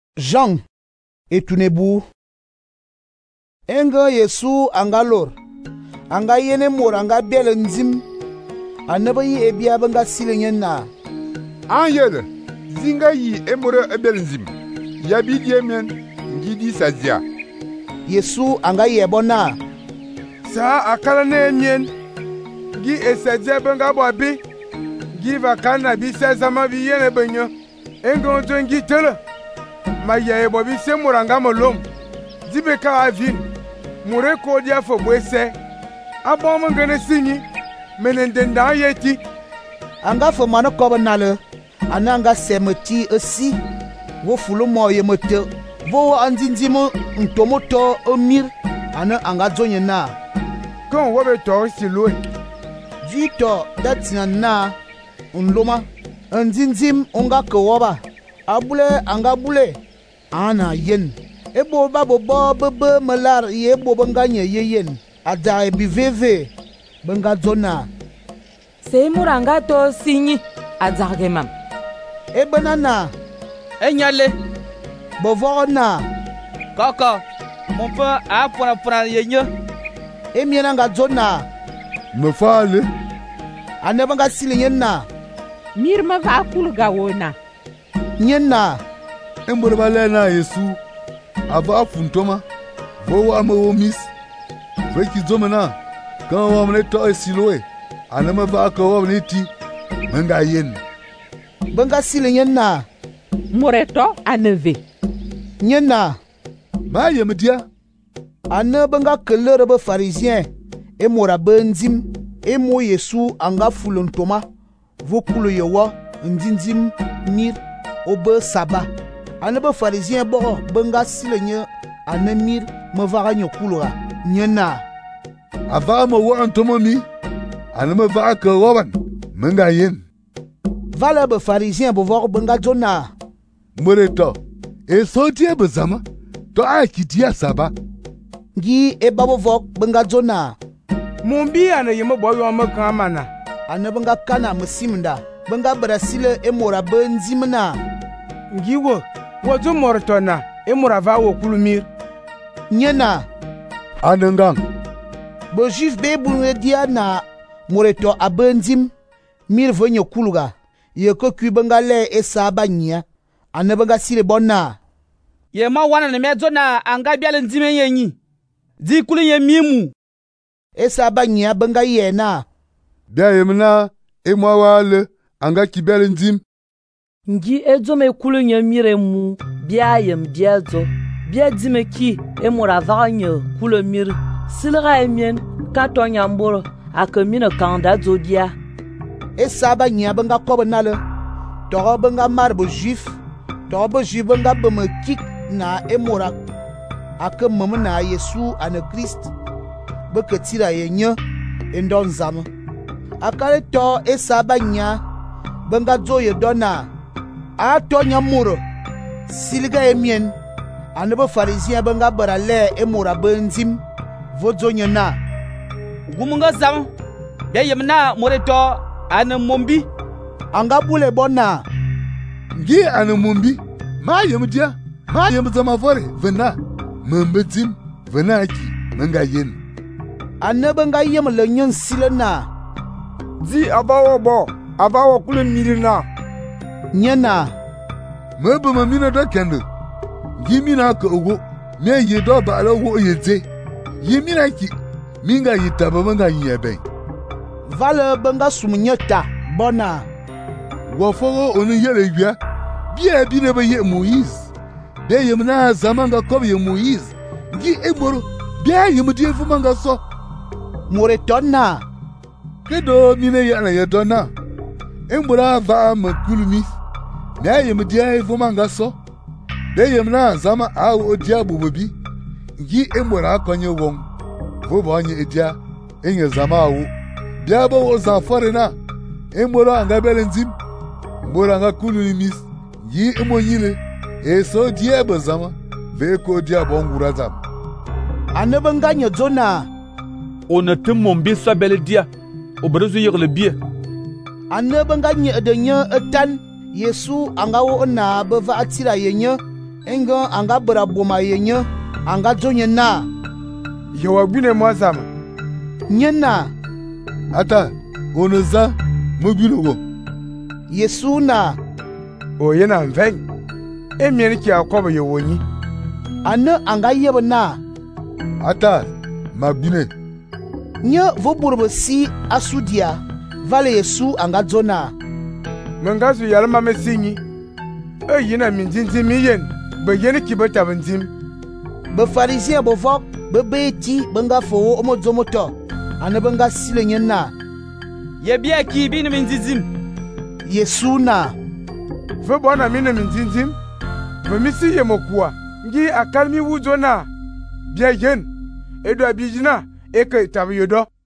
Jean etunebu enga Yesu angalor anga yene mor anga bele nzim anaba yi ebia banga silenyen na anyele zinga yi emore ebele nzim ya bidie men ngidi sazia Yesu anga yebona sa akala ne mien gi esazia banga boabi gi vakana bi sezama bi yene benyo enga nzo ngi tele ma ye bobi se moranga molom zibe ka avin more ko dia fo bwese abom ngene sinyi menendenda yeti anga fo mano ko banale ananga semeti esi wo fulu mo yemote wo anzinzimo ntomoto omir ana anga zonye na kon wobe to silwe vito datina na unloma anzinzim onga koba abule anga bule ana yen ebo babo bobe malar ye bo banganye yeyen ada bi veve banga zona se muranga to sinyi azarge mam e banana enyale bovona kaka mon pa a pour yenye e miena nga zona me fale ane banga silenyen na mirma va kulga wona nyenna embore balena Yesu ava funtoma vo amo mis veki zomena kan wa mne to siloe anama va ko wa neti manga yen banga silenyen na moreto aneve nyenna ba yemedia ane banga kelere be pharisien e mora benzim e mo Yesu anga fulontoma vo kulo yewa nzinzim mir obe saba ane be pharisien bo banga silenye ane mir me vaga nyokulora nyena ava mo wa antomomi anama va ko wa manga yen vala be pharisien bo vog banga zona moreto e sotie bezama to a kitia saba gi e babo vog banga zona mumbi ana yemo boyo makamana ane banga kana musimda banga brasile e mora benzimna ngiwo wozo mortona e morava wo kulumir nyena anangang bo juif be bunwe dia na moreto abenzim mir vonyo kuluga ye ko ku banga le e saba nya ane banga sile bonna ye ma wana ne mezo na anga biale nzime yenyi di kulu ye mimu e saba nya banga yena bia yemna e mwawale anga kibele nzim ngi ezo me kulu nyamire mu bia yem diazo bia dime ki e morava nye kulu mir silga emien kato nyamboro akamina kanda zodia e saba nya banga ko banale to banga mar bo juif to bo juif banga bama kik na e mora akam na Yesu ana Christ bekatira yenye endon zama akale to e saba nya banga zoye dona a to nyamuro silga emien anebe pharisien banga barale e mora benzim vodzonye na gumunga zam be yemna moreto ana mombi anga bule bona ngi ana mumbi ma yemdia ma yemzama fore vena mambetim vena ki manga yen anebe nga yem le nyon silena di abawo kule mirina nyena mebe mamina do kende ngi mina ko ogo me ye do ba la wo yeze yemina ki minga yitaba manga yebe vale banga sumnyeta bona wo fogo onu yele bia bia bi ne be ye Moïse be yemna zamanga ko ye Moïse ngi emoro bia yemdie fu manga so moretona kedo mine yana ye dona embura va makulumi na yemdie fu manga so be yemna zama a odia bobobi ngi embura akonye won vo bonye edia enye zama awu bia bo wo zafore na embura anga belenzim mbura anga kulumi yi emonyile eso die bezama ve ko dia bongura zam ane banga nya zona ona tumon bi sabele dia obrezu yegle bie ane banga nya de nya etan Yesu anga wo na beva atira yenya Enga anga bra boma yenye anga zonye na. Yawa gbine mo zama. Nyena. Ata, onoza, mobilo go. Yesu na. O yena mveng. Emien ki akobo yewonyi. Ane anga yeba na. Ata, magbine. Nye voburbo si asudia. Vale Yesu anga zona. Mengazu yalma mesinyi. Yena minzinzi miyen. Be yene ki beta benzim. Be pharisien bo vok. Be beti benga fo omozomoto. Ane benga sile nyena. Ye bia ki bi ne minzizim. Yesu na. Ve bona mine minzinzim. Me misi ye mokua. Ngi akalmi wuzo na. Bia yen. Edo abijina. Eke tabi yodo.